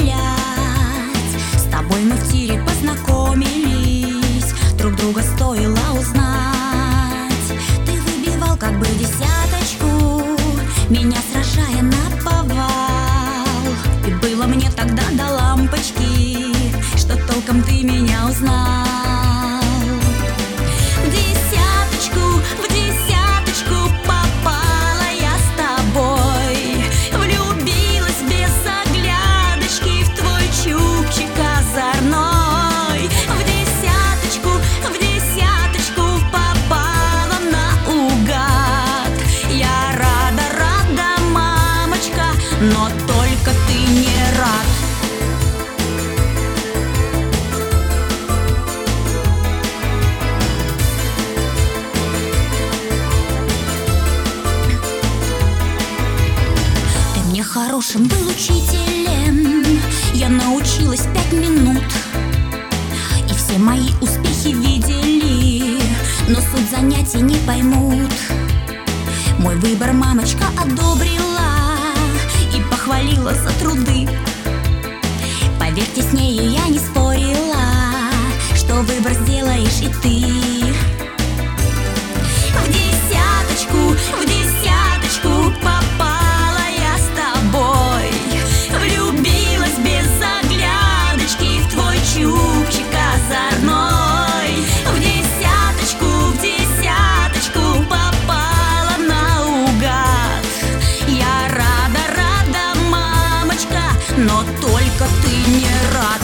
разделять. С тобой мы в тире познакомились, друг друга стоило узнать. Ты выбивал как бы десяточку, меня сражая наповал. И было мне тогда до лампочки, что толком ты меня узнал. В десяточку попала я с тобой, влюбилась без оглядочки в твой чубчик озорной. В десяточку попала наугад. Я рада, рада, мамочка, но только ты не рад. Хорошим был учителем, я научилась 5 минут, и все мои успехи видели, но суть занятий не поймут. Мой выбор мамочка одобрила и похвалила за труды. Поверьте, с нею я не спорила, что выбор сделаешь и ты. В десяточку попала я с тобой, влюбилась без оглядочки в твой чубчик озорной. В десяточку попала наугад. Я рада, рада, мамочка, но только ты не рад.